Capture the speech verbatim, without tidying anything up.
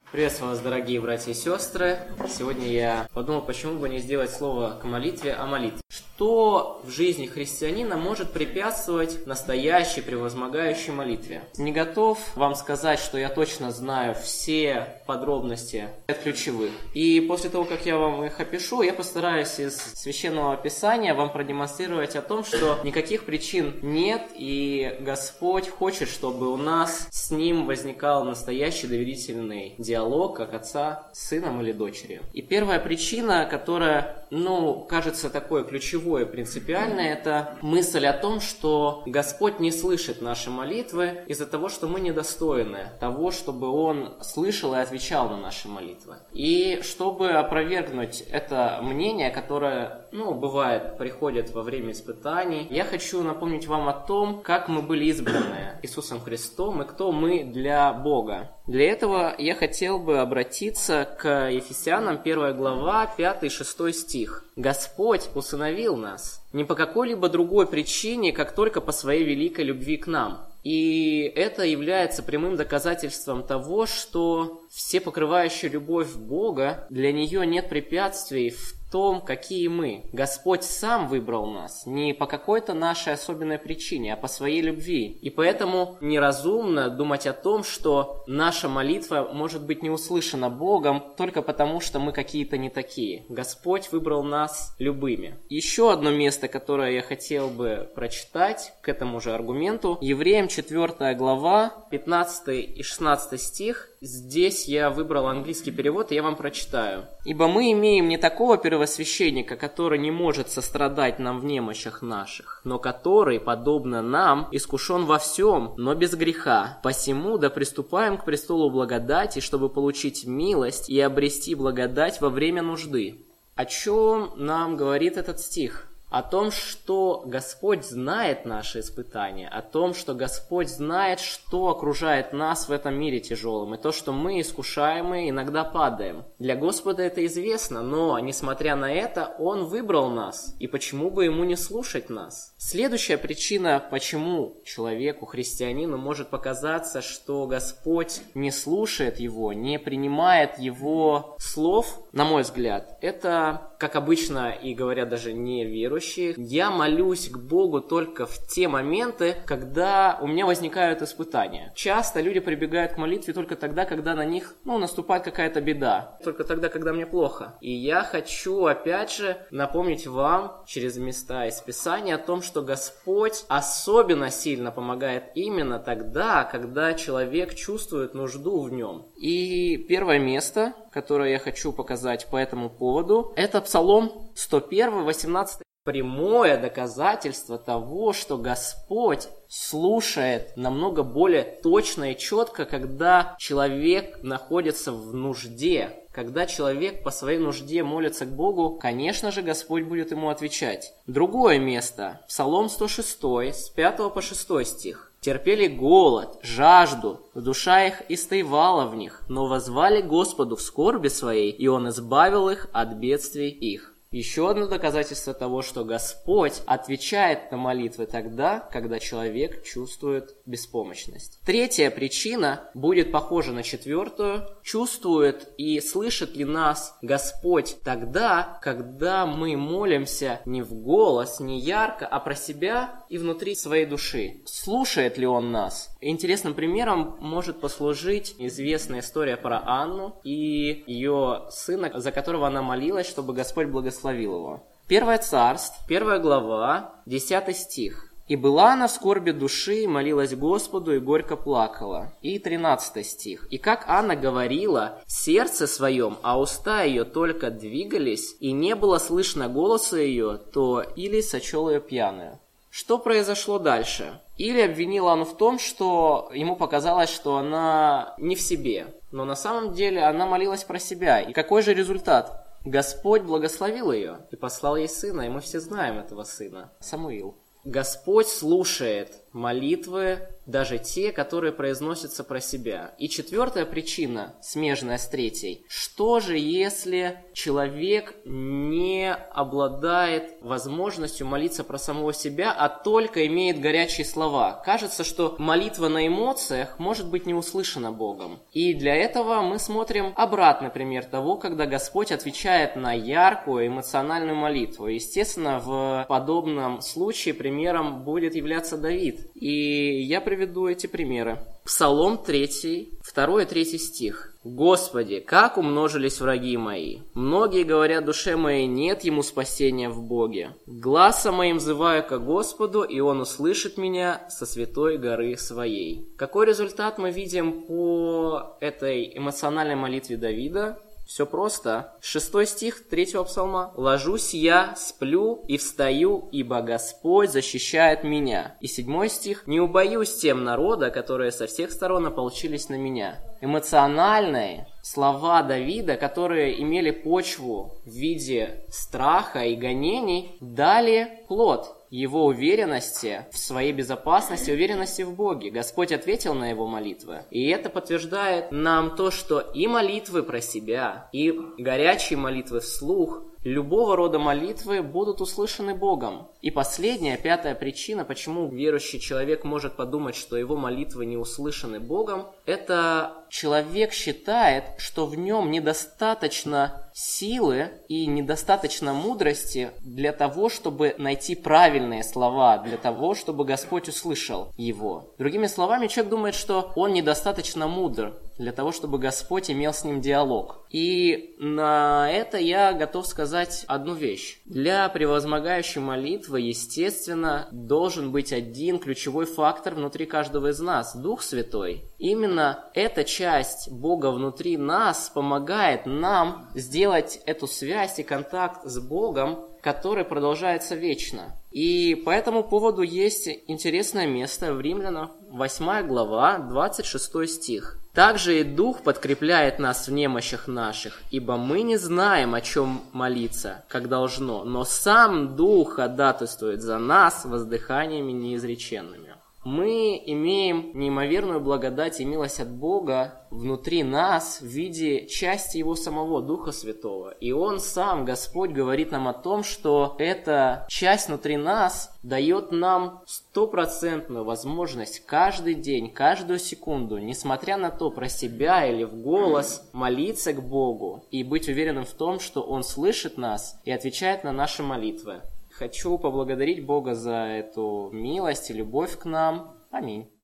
Приветствую вас, дорогие братья и сестры. Сегодня я подумал, почему бы не сделать слово к молитве о молитве. Что в жизни христианина может препятствовать настоящей, превозмогающей молитве? Не готов вам сказать, что я точно знаю все подробности от ключевых. И после того, как я вам их опишу, я постараюсь из Священного Писания вам продемонстрировать о том, что никаких причин нет, и Господь хочет, чтобы у нас с Ним возникал настоящий доверительный диалог, как отца с сыном или дочерью. И первая причина, которая, ну, кажется такой ключевой, принципиальное, это мысль о том, что Господь не слышит наши молитвы из-за того, что мы недостойны того, чтобы Он слышал и отвечал на наши молитвы. И чтобы опровергнуть это мнение, которое, ну, бывает, приходит во время испытаний, я хочу напомнить вам о том, как мы были избраны Иисусом Христом и кто мы для Бога. Для этого я хотел бы обратиться к Ефесянам, первая глава, пятый и шестой стих. «Господь усыновил нас не по какой-либо другой причине, как только по своей великой любви к нам». И это является прямым доказательством того, что всепокрывающая любовь Бога, для нее нет препятствий в том, какие мы. Господь сам выбрал нас не по какой-то нашей особенной причине, а по своей любви. И поэтому неразумно думать о том, что наша молитва может быть не услышана Богом только потому, что мы какие-то не такие. Господь выбрал нас любыми. Еще одно место, которое я хотел бы прочитать к этому же аргументу. Евреям четвёртая глава, пятнадцатый и шестнадцатый стих. Здесь я выбрал английский перевод, и я вам прочитаю. «Ибо мы имеем не такого первосвященника, который не может сострадать нам в немощах наших, но который, подобно нам, искушен во всем, но без греха. Посему да приступаем к престолу благодати, чтобы получить милость и обрести благодать во время нужды». О чем нам говорит этот стих? О том, что Господь знает наши испытания, о том, что Господь знает, что окружает нас в этом мире тяжелом, и то, что мы, искушаемые, иногда падаем. Для Господа это известно, но, несмотря на это, Он выбрал нас, и почему бы Ему не слушать нас? Следующая причина, почему человеку, христианину, может показаться, что Господь не слушает его, не принимает его слов, на мой взгляд, это, как обычно и говорят даже неверующие, я молюсь к Богу только в те моменты, когда у меня возникают испытания. Часто люди прибегают к молитве только тогда, когда на них, ну, наступает какая-то беда. Только тогда, когда мне плохо. И я хочу, опять же, напомнить вам через места из Писания о том, что Господь особенно сильно помогает именно тогда, когда человек чувствует нужду в нем. И первое место, которое я хочу показать по этому поводу, это Псалом сто один, восемнадцатый. Прямое доказательство того, что Господь слушает намного более точно и четко, когда человек находится в нужде. Когда человек по своей нужде молится к Богу, конечно же, Господь будет ему отвечать. Другое место. Псалом сто шесть, с пятого по шестой стих. «Терпели голод, жажду, душа их истоевала в них, но воззвали Господу в скорби своей, и Он избавил их от бедствий их». Еще одно доказательство того, что Господь отвечает на молитвы тогда, когда человек чувствует беспомощность. Третья причина будет похожа на четвертую. Чувствует и слышит ли нас Господь тогда, когда мы молимся не в голос, не ярко, а про себя и внутри своей души. Слушает ли Он нас? Интересным примером может послужить известная история про Анну и ее сына, за которого она молилась, чтобы Господь благословил его. Первое Царств, первая глава, десятый стих. «И была она в скорби души, молилась Господу и горько плакала». И тринадцатый стих. «И как Анна говорила в сердце своем, а уста ее только двигались, и не было слышно голоса ее, то Или сочел ее пьяную». Что произошло дальше? Или обвинил Анну в том, что ему показалось, что она не в себе. Но на самом деле она молилась про себя. И какой же результат? Господь благословил ее и послал ей сына, и мы все знаем этого сына, Самуил. Господь слушает молитвы, даже те, которые произносятся про себя. И четвертая причина, смежная с третьей. Что же, если человек не обладает возможностью молиться про самого себя, а только имеет горячие слова? Кажется, что молитва на эмоциях может быть не услышана Богом. И для этого мы смотрим обратный пример того, когда Господь отвечает на яркую эмоциональную молитву. Естественно, в подобном случае примером будет являться Давид. И я приведу эти примеры. Псалом три, второй и третий стих. «Господи, как умножились враги мои! Многие говорят душе моей, нет ему спасения в Боге. Гласом моим взываю ко Господу, и Он услышит меня со святой горы своей». Какой результат мы видим по этой эмоциональной молитве Давида? Все просто. Шестой стих третьего псалма. «Ложусь я, сплю и встаю, ибо Господь защищает меня». И седьмой стих. «Не убоюсь тем народа, которые со всех сторон ополчились на меня». Эмоциональные слова Давида, которые имели почву в виде страха и гонений, дали плод его уверенности в своей безопасности, уверенности в Боге. Господь ответил на его молитвы. И это подтверждает нам то, что и молитвы про себя, и горячие молитвы вслух, любого рода молитвы будут услышаны Богом. И последняя, пятая причина, почему верующий человек может подумать, что его молитвы не услышаны Богом, это человек считает, что в нем недостаточно силы и недостаточно мудрости для того, чтобы найти правильные слова, для того, чтобы Господь услышал его. Другими словами, человек думает, что он недостаточно мудр для того, чтобы Господь имел с ним диалог. И на это я готов сказать одну вещь. Для превозмогающей молитвы, естественно, должен быть один ключевой фактор внутри каждого из нас – Дух Святой. Именно эта часть Бога внутри нас помогает нам сделать эту связь и контакт с Богом, который продолжается вечно. И по этому поводу есть интересное место в Римлянам, восьмая глава, двадцать шестой стих. «Также и Дух подкрепляет нас в немощах наших, ибо мы не знаем, о чем молиться, как должно, но сам Дух ходатайствует за нас воздыханиями неизреченными». Мы имеем неимоверную благодать и милость от Бога внутри нас в виде части Его самого, Духа Святого. И Он сам, Господь, говорит нам о том, что эта часть внутри нас дает нам стопроцентную возможность каждый день, каждую секунду, несмотря на то, про себя или в голос, молиться к Богу и быть уверенным в том, что Он слышит нас и отвечает на наши молитвы. Хочу поблагодарить Бога за эту милость и любовь к нам. Аминь.